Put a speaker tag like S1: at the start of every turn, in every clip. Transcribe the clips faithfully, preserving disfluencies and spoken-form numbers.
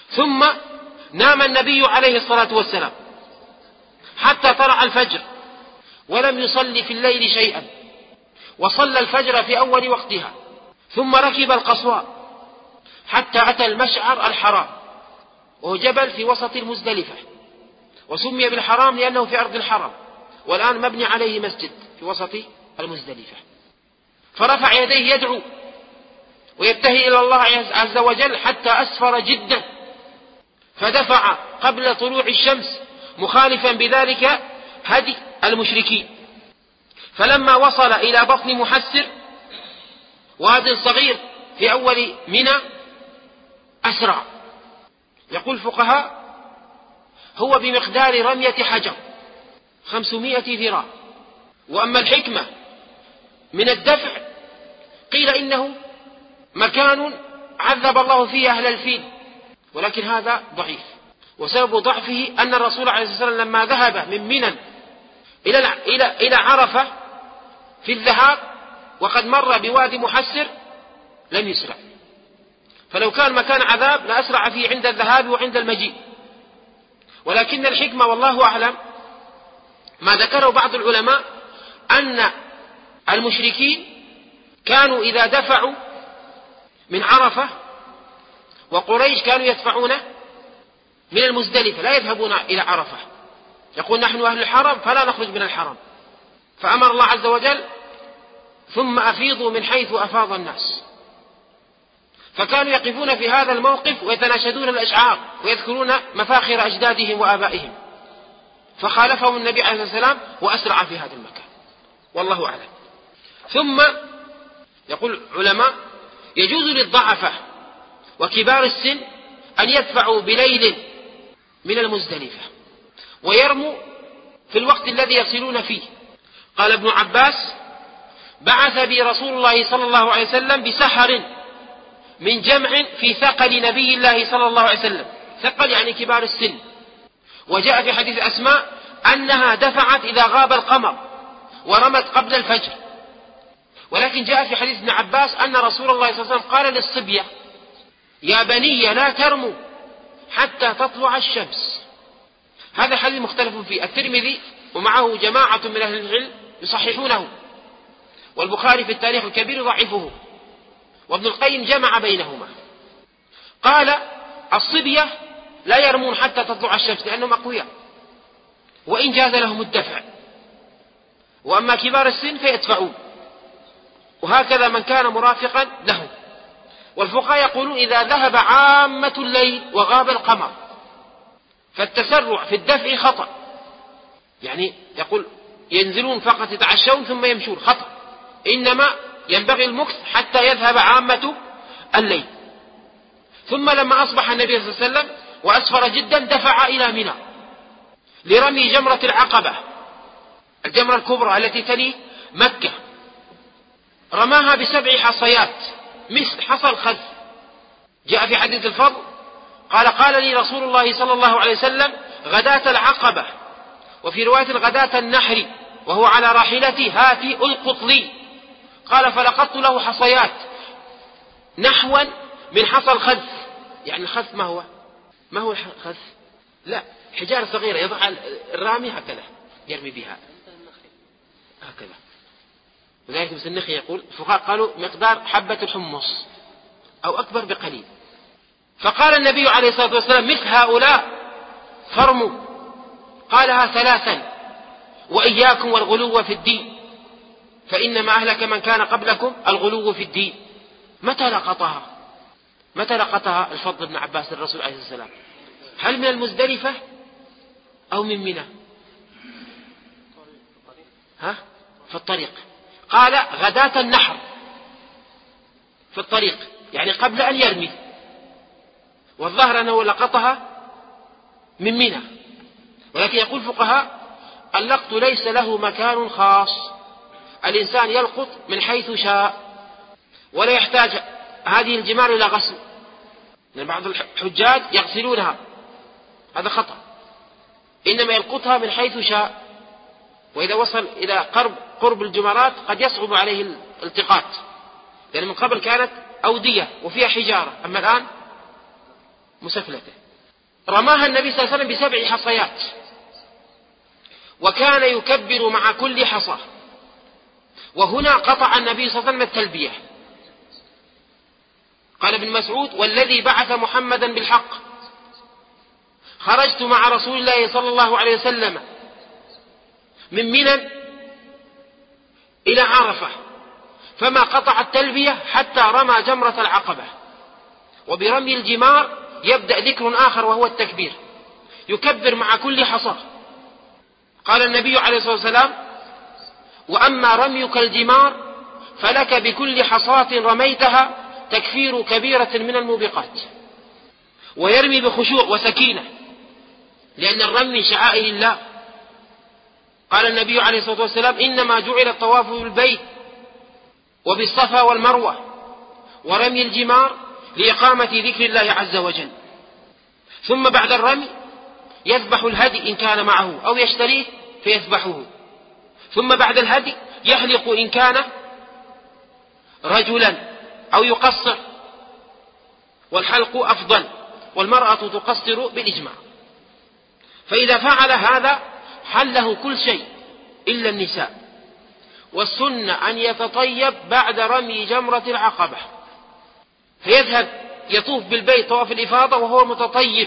S1: ثم نام النبي عليه الصلاة والسلام حتى طلع الفجر ولم يصلي في الليل شيئا، وصلى الفجر في أول وقتها، ثم ركب القصواء حتى أتى المشعر الحرام، وهو جبل في وسط المزدلفة، وسمي بالحرام لأنه في أرض الحرم، والآن مبني عليه مسجد في وسط المزدلفة. فرفع يديه يدعو ويبتهي إلى الله عز وجل حتى أسفر جدا، فدفع قبل طلوع الشمس مخالفا بذلك هدي المشركين. فلما وصل إلى بطن محسر، واد صغير في أول منى، أسرع. يقول الفقهاء هو بمقدار رمية حجر خمسمائة ذراع. وأما الحكمة من الدفع قيل إنه مكان عذب الله فيه أهل الفيل، ولكن هذا ضعيف، وسبب ضعفه أن الرسول عليه الصلاة والسلام لما ذهب من منى إلى إلى إلى عرفة في الذهاب وقد مر بوادي محسر لم يسرع، فلو كان مكان عذاب لأسرع فيه عند الذهاب وعند المجيء. ولكن الحكمة والله أعلم ما ذكره بعض العلماء أن المشركين كانوا إذا دفعوا من عرفة، وقريش كانوا يدفعون من المزدلفة لا يذهبون إلى عرفة، يقول نحن أهل الحرم فلا نخرج من الحرم، فأمر الله عز وجل ثم أفيضوا من حيث أفاض الناس. فكانوا يقفون في هذا الموقف ويتناشدون الأشعار ويذكرون مفاخر أجدادهم وآبائهم، فخالفهم النبي عليه الصلاة والسلام وأسرع في هذا المكان، والله أعلم. ثم يقول علماء يجوز للضعفة وكبار السن أن يدفعوا بليل من المزدلفة ويرموا في الوقت الذي يصلون فيه. قال ابن عباس بعث بي رسول الله صلى الله عليه وسلم بسحر من جمع في ثقل نبي الله صلى الله عليه وسلم، ثقل يعني كبار السن. وجاء في حديث أسماء أنها دفعت إذا غاب القمر ورمت قبل الفجر. ولكن جاء في حديث ابن عباس أن رسول الله صلى الله عليه وسلم قال للصبية يا بني لا ترموا حتى تطلع الشمس. هذا حديث مختلف فيه، الترمذي ومعه جماعة من أهل العلم يصححونه، والبخاري في التاريخ الكبير يضعفه، وابن القيم جمع بينهما. قال الصبية لا يرمون حتى تطلع الشمس لأنهم أقوياء وإن جاز لهم الدفع، وأما كبار السن فيدفعون، وهكذا من كان مرافقا له. والفقهاء يقولون إذا ذهب عامة الليل وغاب القمر فالتسرع في الدفع خطأ، يعني يقول ينزلون فقط يتعشون ثم يمشون، خطأ، إنما ينبغي المكث حتى يذهب عامة الليل. ثم لما أصبح النبي صلى الله عليه وسلم وأسفر جدا دفع إلى منى لرمي جمرة العقبة، الجمرة الكبرى التي تلي مكة. رماها بسبع حصيات مثل حصى الخذ. جاء في حديث الفضل قال قال لي رسول الله صلى الله عليه وسلم غداة العقبة، وفي رواية غداة النحر وهو على راحلتي هاتي ألقط لي. قال فلقطت له حصيات نحوا من حصى الخذ. يعني الخذ ما هو ما هو الخذ؟ لا، حجارة صغيرة يضع الرامي هكذا يرمي بها هكذا. وذلك مثل النخي يقول الفقهاء قالوا مقدار حبة الحمص أو أكبر بقليل. فقال النبي عليه الصلاة والسلام مثل هؤلاء فرموا. قالها ثلاثا وإياكم والغلو في الدين فإنما أهلك من كان قبلكم الغلو في الدين. متى لقطها متى لقطها الفضل بن عباس الرسول عليه السلام؟ هل من المزدلفة أو من منى؟ ها في الطريق. قال غداة النحر في الطريق، يعني قبل أن يرمي، والظاهر أنه لقطها من منى. ولكن يقول الفقهاء اللقط ليس له مكان خاص، الإنسان يلقط من حيث شاء ولا يحتاج هذه الجمار إلى غسل، لأن بعض الحجاج يغسلونها، هذا خطأ، إنما يلقطها من حيث شاء. وإذا وصل إلى قرب قرب الجمرات قد يصعب عليه الالتقاط، لأن من قبل كانت أودية وفيها حجارة، أما الآن مسفلته. رماها النبي صلى الله عليه وسلم بسبع حصيات، وكان يكبر مع كل حصى. وهنا قطع النبي صلى الله عليه وسلم التلبية. قال ابن مسعود: والذي بعث محمدا بالحق خرجت مع رسول الله صلى الله عليه وسلم من منى إلى عرفة فما قطع التلبية حتى رمى جمرة العقبة. وبرمي الجمار يبدأ ذكر آخر وهو التكبير، يكبر مع كل حصى. قال النبي عليه الصلاة والسلام: وأما رميك الجمار فلك بكل حصاة رميتها تكفير كبيرة من الموبقات. ويرمي بخشوع وسكينة، لأن الرمي من شعائر الله. قال النبي عليه الصلاة والسلام: إنما جعل الطواف بالبيت وبالصفا والمروة ورمي الجمار لإقامة ذكر الله عز وجل. ثم بعد الرمي يذبح الهدي إن كان معه أو يشتريه فيذبحه. ثم بعد الهدي يحلق إن كان رجلا أو يقصر، والحلق أفضل، والمرأة تقصر بالإجماع. فإذا فعل هذا حله كل شيء إلا النساء. والسنة أن يتطيب بعد رمي جمرة العقبة، فيذهب يطوف بالبيت طواف الإفاضة وهو متطيب.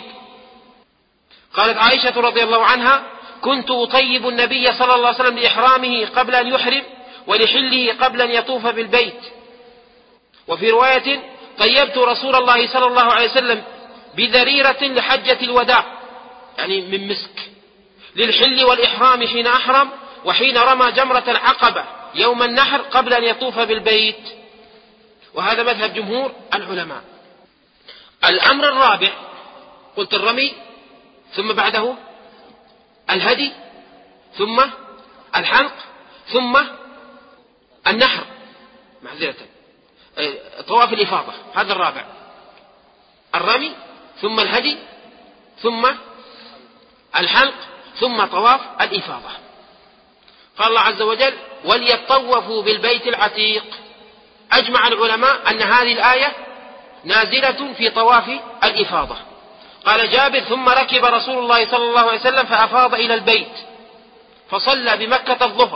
S1: قالت عائشة رضي الله عنها: كنت أطيب النبي صلى الله عليه وسلم لإحرامه قبل أن يحرم ولحله قبل أن يطوف بالبيت. وفي رواية: طيبت رسول الله صلى الله عليه وسلم بذريرة لحجة الوداع، يعني من مسك، للحل والإحرام حين أحرم، وحين رمى جمرة العقبة يوم النحر قبل أن يطوف بالبيت. وهذا مذهب جمهور العلماء. الأمر الرابع قلت الرمي، ثم بعده الهدي، ثم الحلق، ثم النحر، معذرة طواف الإفاضة. هذا الرابع، الرمي ثم الهدي ثم الحلق ثم طواف الإفاضة. قال الله عز وجل: وليطوفوا بالبيت العتيق. أجمع العلماء أن هذه الآية نازلة في طواف الإفاضة. قال جابر: ثم ركب رسول الله صلى الله عليه وسلم فأفاض إلى البيت فصلى بمكة الظهر.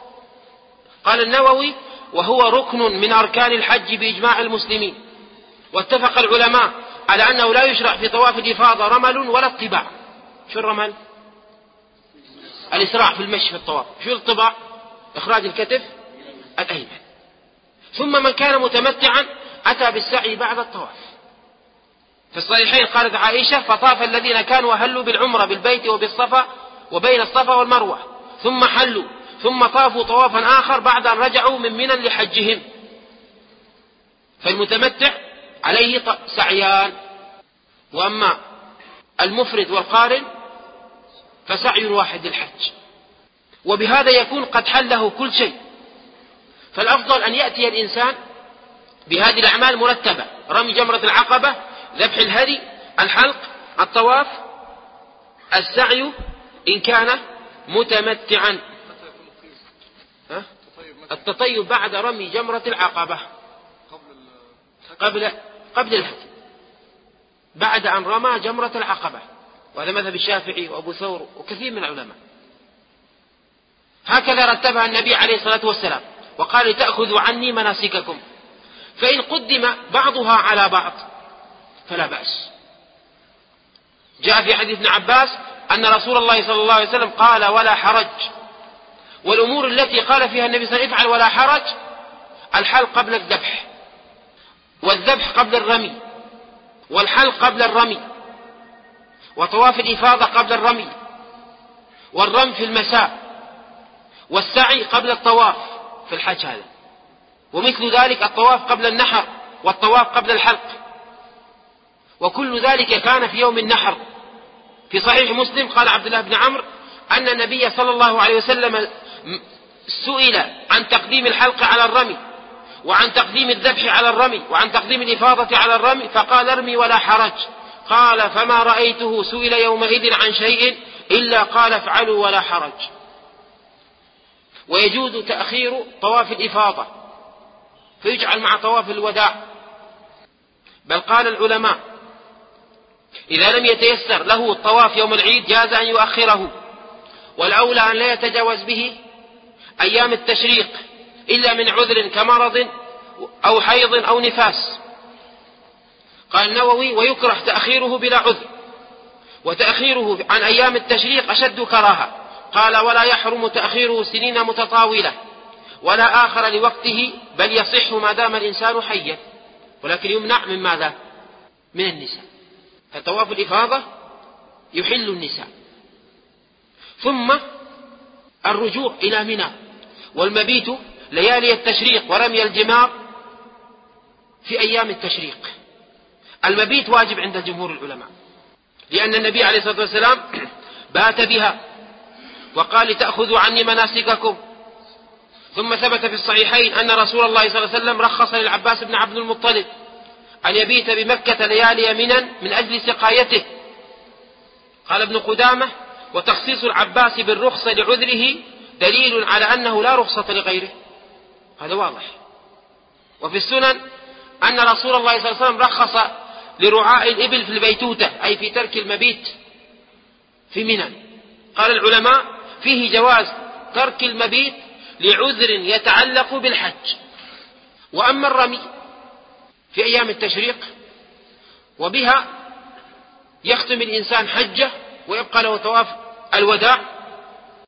S1: قال النووي: وهو ركن من أركان الحج بإجماع المسلمين. واتفق العلماء على أنه لا يشرع في طواف الإفاضة رمل ولا اطباع. شو الرمل؟ الإسراع في المشي في الطواف. شو الطباع؟ إخراج الكتف الأيمن. ثم من كان متمتعا أتى بالسعي بعد الطواف. في الصحيحين قالت عائشة: فطاف الذين كانوا أهلوا بالعمرة بالبيت وبالصفا وبين الصفا والمروة ثم حلوا ثم طافوا طوافا آخر بعد أن رجعوا من منى لحجهم. فالمتمتع عليه سعيان، وأما المفرد والقارن فسعي واحد للحج. وبهذا يكون قد حله كل شيء. فالأفضل أن يأتي الإنسان بهذه الأعمال مرتبة: رمي جمرة العقبة، ذبح الهدي، الحلق، الطواف، السعي إن كان متمتعا. التطيب بعد رمي جمرة العقبة قبل قبل الهدي، بعد أن رمى جمرة العقبة. وهذا مذهب الشافعي وأبو ثور وكثير من العلماء. هكذا رتبها النبي عليه الصلاة والسلام، وقال: تأخذوا عني مناسككم. فإن قدم بعضها على بعض فلا بأس. جاء في حديث ابن عباس أن رسول الله صلى الله عليه وسلم قال: ولا حرج. والأمور التي قال فيها النبي صلى الله عليه وسلم افعل ولا حرج: الحلق قبل الذبح، والذبح قبل الرمي، والحلق قبل الرمي، وطواف الإفاضة قبل الرمي، والرمي في المساء، والسعي قبل الطواف في الحج هذا، ومثل ذلك الطواف قبل النحر، والطواف قبل الحلق. وكل ذلك كان في يوم النحر. في صحيح مسلم قال عبد الله بن عمرو أن النبي صلى الله عليه وسلم سئل عن تقديم الحلق على الرمي، وعن تقديم الذبح على الرمي، وعن تقديم الإفاضة على الرمي، فقال: ارمي ولا حرج. قال: فما رأيته سئل يومئذ عن شيء إلا قال: افعلوا ولا حرج. ويجوز تأخير طواف الإفاضة فيجعل مع طواف الوداع. بل قال العلماء إذا لم يتيسر له الطواف يوم العيد جاز أن يؤخره، والأولى أن لا يتجاوز به أيام التشريق إلا من عذر كمرض أو حيض أو نفاس. قال النووي: ويكره تأخيره بلا عذر، وتأخيره عن أيام التشريق أشد كراهة. قال: ولا يحرم تأخيره سنين متطاولة ولا آخر لوقته، بل يصح ما دام الإنسان حيا، ولكن يمنع من ماذا؟ من النساء. فطواف الإفاضة يحل النساء. ثم الرجوع إلى منى والمبيت ليالي التشريق ورمي الجمار في أيام التشريق. المبيت واجب عند جمهور العلماء، لأن النبي عليه الصلاة والسلام بات بها وقال: لتأخذوا عني مناسككم. ثم ثبت في الصحيحين أن رسول الله صلى الله عليه وسلم رخص للعباس بن عبد المطلب أن يبيت بمكة ليالي منى من أجل سقايته. قال ابن قدامة: وتخصيص العباس بالرخصة لعذره دليل على أنه لا رخصة لغيره. هذا واضح. وفي السنن أن رسول الله صلى الله عليه وسلم رخص لرعاء الإبل في البيتوتة، أي في ترك المبيت في منى. قال العلماء: فيه جواز ترك المبيت لعذر يتعلق بالحج. وأما الرمي في أيام التشريق وبها يختم الإنسان حجه ويبقى له طواف الوداع،